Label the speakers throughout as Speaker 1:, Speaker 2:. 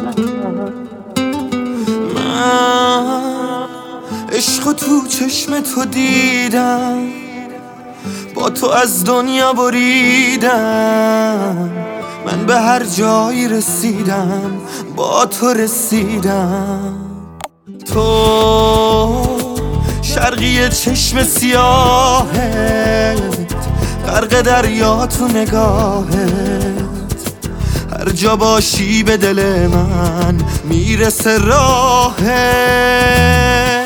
Speaker 1: من عشق تو چشم تو دیدم، با تو از دنیا بریدم. من به هر جایی رسیدم با تو رسیدم. تو شرقی چشم سیاهت، غرق دریا تو نگاهت. هر جا باشی به دل من میرسه راهت.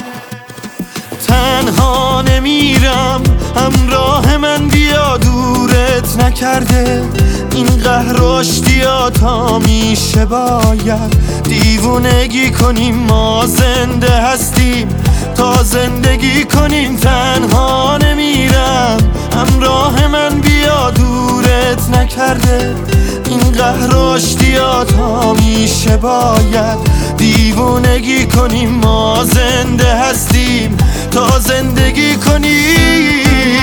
Speaker 1: تنها نمیرم، همراه من بیا، دورت نکرده این قهر و اشتیاط میشه. باید دیوونگی کنیم، ما زنده هستیم تا زندگی کنیم. تنها نمیرم، همراه من بیا، دورت نکرده این قهر و اشتیاط میشه. باید دیوونگی کنیم، ما زنده هستیم تا زندگی کنیم.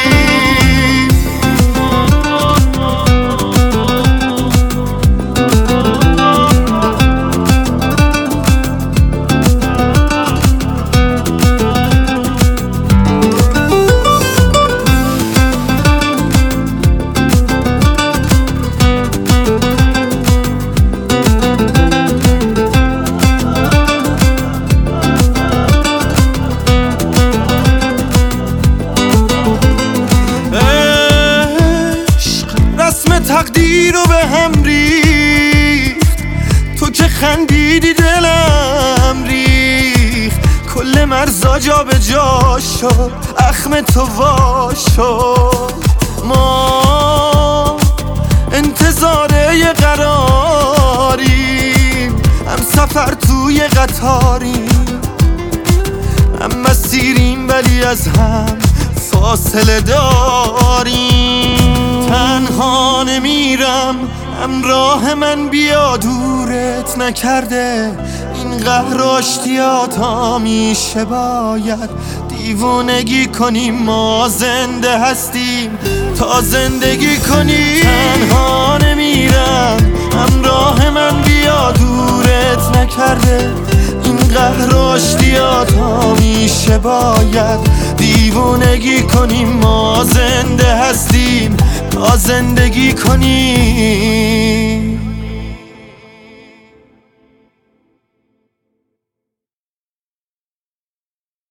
Speaker 1: تقدیر رو به هم ریخت، تو که خندیدی دلم ریخت. کل مرزا جا به جا شد، اخم تو وا شد. ما انتظار یه قراریم، هم سفر توی قطاریم، هم مسیریم ولی از هم فاصله داریم. تنها نمیرم، همراه من بیا، دورت نکرده این قهر و اشتیاط میشه. باید دیوونگی کنیم، ما زنده هستیم تا زندگی کنیم. تنها نمیرم، همراه من بیا، دورت نکرده این قهر و اشتیاط میشه. باید دیوونگی کنیم، ما زنده هستیم تا زندگی کنیم.